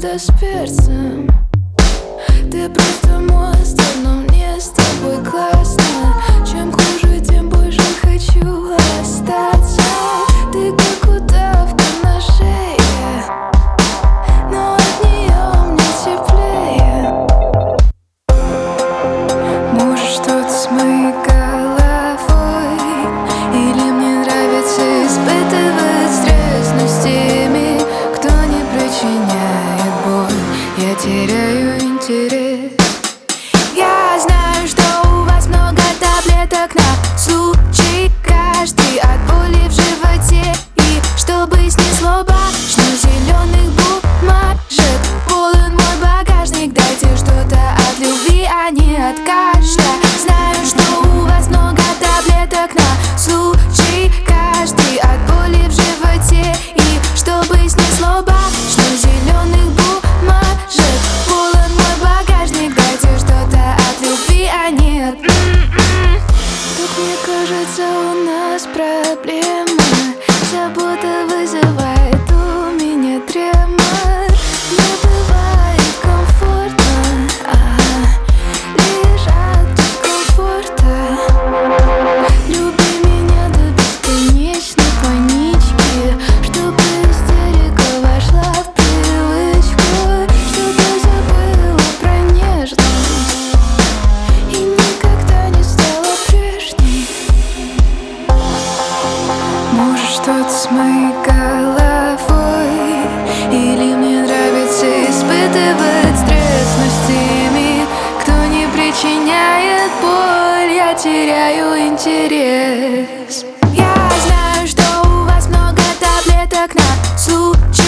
блюдо с перцем. Ты просто монстр, но мне с тобой классно. Чем хуже, тем больше хочу остаться. Ты как удавка на шее, но от нее мне теплее. Может, что-то с моей головой, или мне нравится испытывать стресс, но с теми, кто не причиняет боль, я теряю интерес. Я знаю, что у вас много таблеток на случай каждый от боли в животе. И чтобы снесло башню зеленых бумажек, полон мой багажник. Дайте что-то от любви, а не от кашля. Знаю, что у вас много таблеток на случай каждый от боли в животе. И чтобы снесло башню зеленых бумажек, полон мой багажник. Дайте что-то от любви, а не от Тут, мне кажется, у нас проблема. Забота вызывает у меня тремор. Не бывает комфортно, лишь от дискомфорта. Люби меня до бесконечной панички, чтобы истерика вошла в привычку, чтобы забыла про нежность и никогда не стала прежней. Может, что-то с моей головой, или мне нравится испытывать стресс, но с теми, кто не причиняет боль, я теряю интерес. Я знаю, что у вас много таблеток на случай